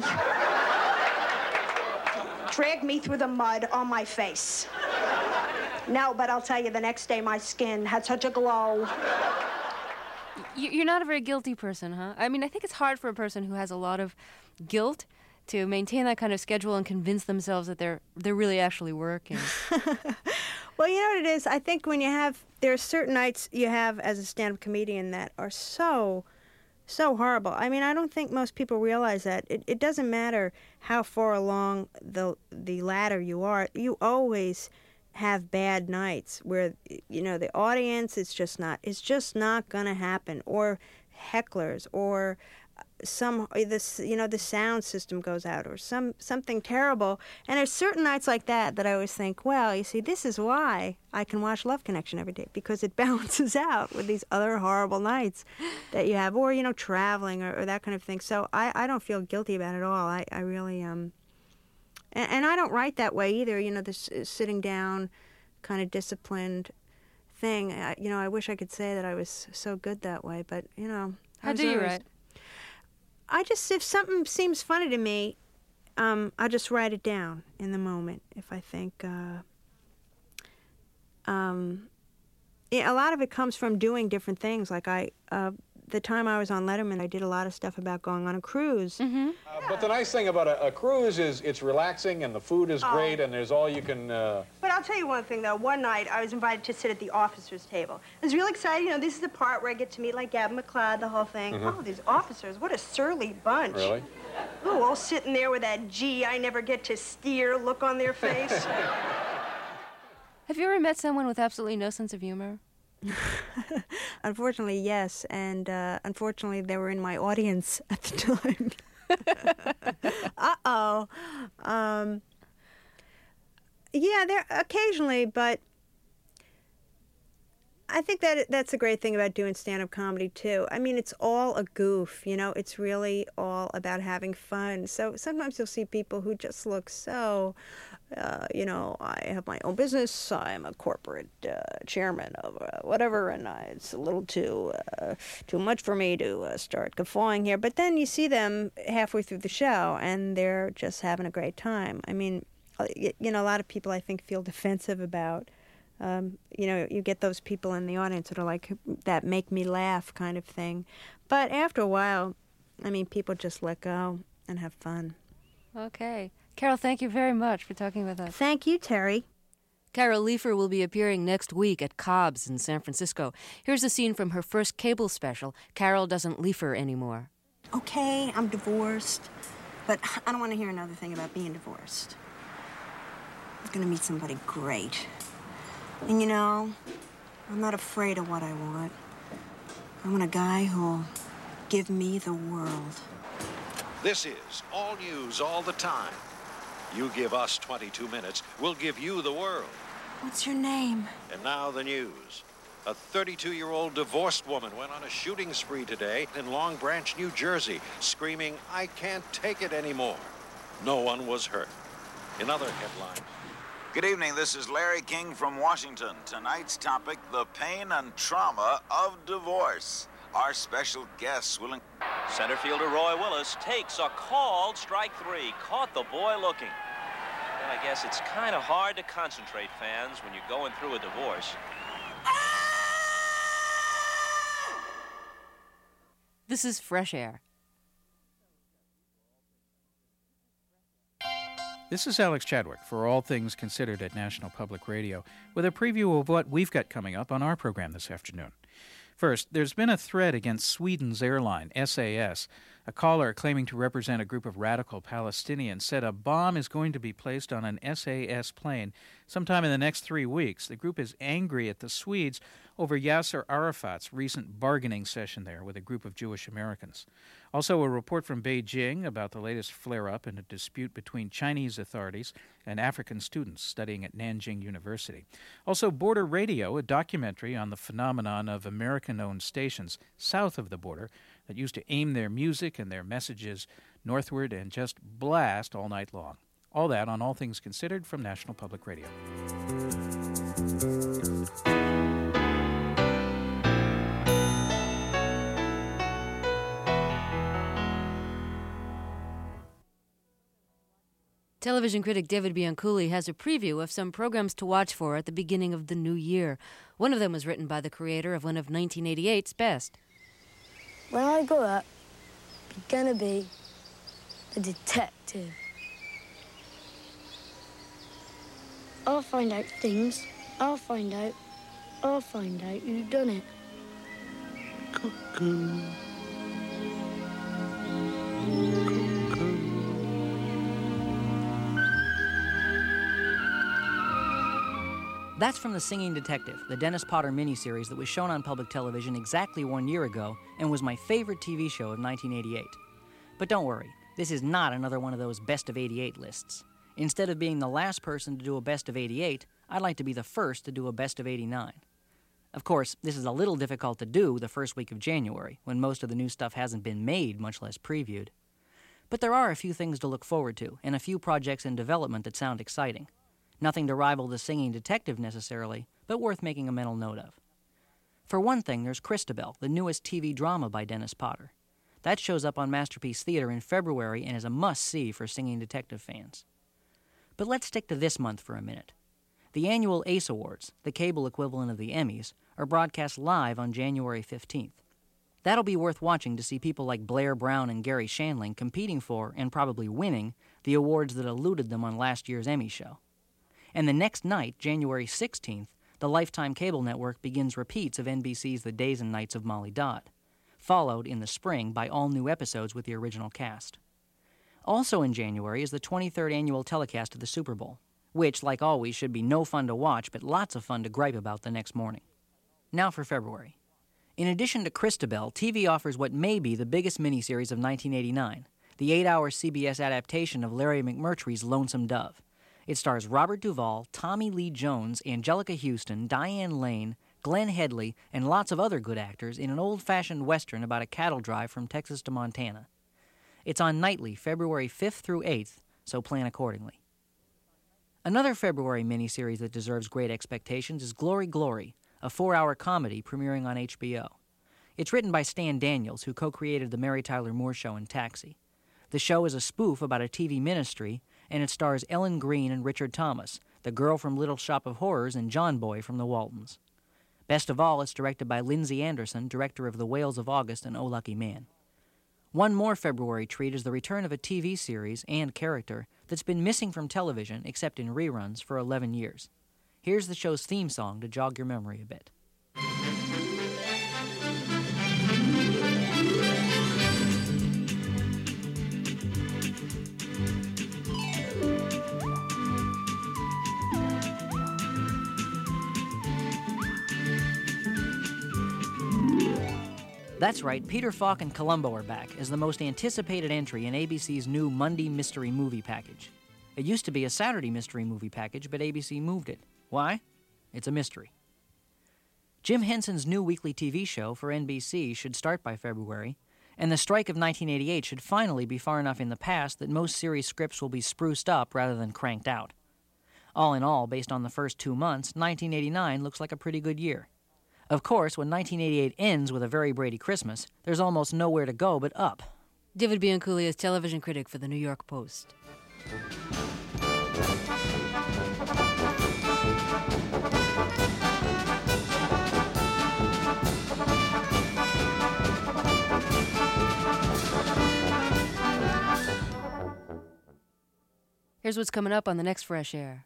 Dragged me through the mud on my face. No, but I'll tell you, the next day my skin had such a glow. You're not a very guilty person, huh? I mean, I think it's hard for a person who has a lot of guilt to maintain that kind of schedule and convince themselves that they're they're really actually working. Well, you know what it is? I think when you have, there are certain nights you have as a stand-up comedian that are so, so horrible. I mean, I don't think most people realize that. It, it doesn't matter how far along the the ladder you are. You always have bad nights where, you know, the audience, it's just not, it's just not going to happen. Or hecklers, or some, this, you know, the sound system goes out, or some something terrible. And there's certain nights like that that I always think, well, you see, this is why I can watch Love Connection every day, because it balances out with these other horrible nights that you have, or, you know, traveling, or, or that kind of thing. So I, I don't feel guilty about it at all. I, I really, um, and, and I don't write that way either, you know, this sitting down, kind of disciplined thing. I, you know, I wish I could say that I was so good that way, but, you know. How do you write? I just, if something seems funny to me, um, I'll just write it down in the moment. If I think, uh, um, yeah, a lot of it comes from doing different things. Like I, uh, the time I was on Letterman, I did a lot of stuff about going on a cruise. Mm-hmm. Uh, but the nice thing about a, a cruise is it's relaxing and the food is Oh. great and there's all you can... Uh... But I'll tell you one thing, though. One night, I was invited to sit at the officers' table. It was real exciting. You know, this is the part where I get to meet, like, Gavin McLeod, the whole thing. Mhm. Oh, these officers, what a surly bunch. Really? Oh, all sitting there with that, gee, I never get to steer look on their face. Have you ever met someone with absolutely no sense of humor? Unfortunately, yes, and uh, unfortunately, they were in my audience at the time. Uh-oh. Um, yeah, there occasionally, but I think that that's a great thing about doing stand-up comedy, too. I mean, it's all a goof, you know? It's really all about having fun. So sometimes you'll see people who just look so... Uh, you know, I have my own business. I'm a corporate uh, chairman of uh, whatever, and I, it's a little too uh, too much for me to uh, start guffawing here. But then you see them halfway through the show, and they're just having a great time. I mean, you, you know, a lot of people I think feel defensive about. Um, you know, you get those people in the audience that are like that make me laugh kind of thing. But after a while, I mean, people just let go and have fun. Okay. Carol, thank you very much for talking with us. Thank you, Terry. Carol Leifer will be appearing next week at Cobb's in San Francisco. Here's a scene from her first cable special, Carol Doesn't Leifer Anymore. Okay, I'm divorced, but I don't want to hear another thing about being divorced. I'm going to meet somebody great. And you know, I'm not afraid of what I want. I want a guy who'll give me the world. This is all news all the time. You give us twenty-two minutes, we'll give you the world. What's your name? And now the news. A thirty-two-year-old divorced woman went on a shooting spree today in Long Branch, New Jersey, screaming, "I can't take it anymore." No one was hurt. In other headlines... Good evening, this is Larry King from Washington. Tonight's topic, the pain and trauma of divorce. Our special guests will... Center fielder Roy Willis takes a called strike three. Caught the boy looking. Well, I guess it's kind of hard to concentrate, fans, when you're going through a divorce. This is Fresh Air. This is Alex Chadwick for All Things Considered at National Public Radio with a preview of what we've got coming up on our program this afternoon. First, there's been a threat against Sweden's airline, S A S. A caller claiming to represent a group of radical Palestinians said a bomb is going to be placed on an S A S plane sometime in the next three weeks. The group is angry at the Swedes over Yasser Arafat's recent bargaining session there with a group of Jewish Americans. Also, a report from Beijing about the latest flare-up in a dispute between Chinese authorities and African students studying at Nanjing University. Also, Border Radio, a documentary on the phenomenon of American-owned stations south of the border that used to aim their music and their messages northward and just blast all night long. All that on All Things Considered from National Public Radio. Television critic David Bianculli has a preview of some programs to watch for at the beginning of the new year. One of them was written by the creator of one of nineteen eighty-eight's best. When I grow up, I'm gonna be a detective. I'll find out things. I'll find out. I'll find out who done it. Cuckoo. That's from The Singing Detective, the Dennis Potter miniseries that was shown on public television exactly one year ago and was my favorite T V show of nineteen eighty-eight. But don't worry, this is not another one of those best of eighty-eight lists. Instead of being the last person to do a best of eighty-eight, I'd like to be the first to do a best of eighty-nine. Of course, this is a little difficult to do the first week of January, when most of the new stuff hasn't been made, much less previewed. But there are a few things to look forward to, and a few projects in development that sound exciting. Nothing to rival The Singing Detective necessarily, but worth making a mental note of. For one thing, there's Christabel, the newest T V drama by Dennis Potter. That shows up on Masterpiece Theater in February and is a must-see for Singing Detective fans. But let's stick to this month for a minute. The annual A C E Awards, the cable equivalent of the Emmys, are broadcast live on January fifteenth. That'll be worth watching to see people like Blair Brown and Gary Shandling competing for, and probably winning, the awards that eluded them on last year's Emmy show. And the next night, January sixteenth, the Lifetime cable network begins repeats of N B C's The Days and Nights of Molly Dodd, followed in the spring by all new episodes with the original cast. Also in January is the twenty-third annual telecast of the Super Bowl, which, like always, should be no fun to watch, but lots of fun to gripe about the next morning. Now for February. In addition to Christabel, T V offers what may be the biggest miniseries of nineteen eighty-nine, the eight-hour C B S adaptation of Larry McMurtry's Lonesome Dove. It stars Robert Duvall, Tommy Lee Jones, Angelica Houston, Diane Lane, Glenn Headley, and lots of other good actors in an old-fashioned western about a cattle drive from Texas to Montana. It's on nightly, February fifth through eighth, so plan accordingly. Another February miniseries that deserves great expectations is Glory Glory, a four-hour comedy premiering on H B O. It's written by Stan Daniels, who co-created The Mary Tyler Moore Show and Taxi. The show is a spoof about a T V ministry, and it stars Ellen Greene and Richard Thomas, the girl from Little Shop of Horrors and John Boy from the Waltons. Best of all, it's directed by Lindsay Anderson, director of The Whales of August and Oh Lucky Man. One more February treat is the return of a T V series and character that's been missing from television, except in reruns, for eleven years. Here's the show's theme song to jog your memory a bit. That's right, Peter Falk and Columbo are back as the most anticipated entry in A B C's new Monday Mystery Movie Package. It used to be a Saturday Mystery Movie Package, but A B C moved it. Why? It's a mystery. Jim Henson's new weekly T V show for N B C should start by February, and the strike of nineteen eighty-eight should finally be far enough in the past that most series scripts will be spruced up rather than cranked out. All in all, based on the first two months, nineteen eighty-nine looks like a pretty good year. Of course, when nineteen eighty-eight ends with a very Brady Christmas, there's almost nowhere to go but up. David Bianculli is television critic for the New York Post. Here's what's coming up on the next Fresh Air.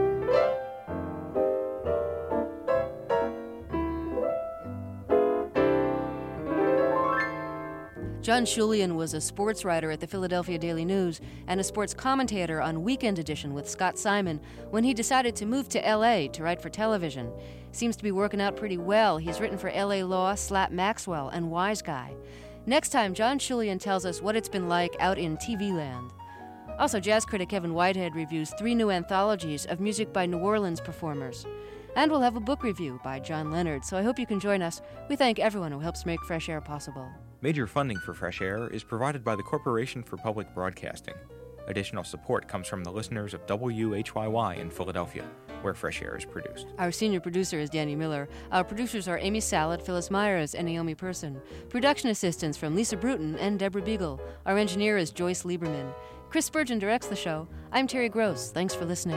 John Schulian was a sports writer at the Philadelphia Daily News and a sports commentator on Weekend Edition with Scott Simon when he decided to move to L A to write for television. Seems to be working out pretty well. He's written for L A Law, Slap Maxwell, and Wise Guy. Next time, John Schulian tells us what it's been like out in T V land. Also, jazz critic Kevin Whitehead reviews three new anthologies of music by New Orleans performers. And we'll have a book review by John Leonard, so I hope you can join us. We thank everyone who helps make Fresh Air possible. Major funding for Fresh Air is provided by the Corporation for Public Broadcasting. Additional support comes from the listeners of W H Y Y in Philadelphia, where Fresh Air is produced. Our senior producer is Danny Miller. Our producers are Amy Salad, Phyllis Myers, and Naomi Person. Production assistants from Lisa Bruton and Deborah Beagle. Our engineer is Joyce Lieberman. Chris Spurgeon directs the show. I'm Terry Gross. Thanks for listening.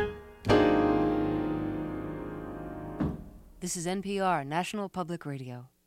This is N P R, National Public Radio.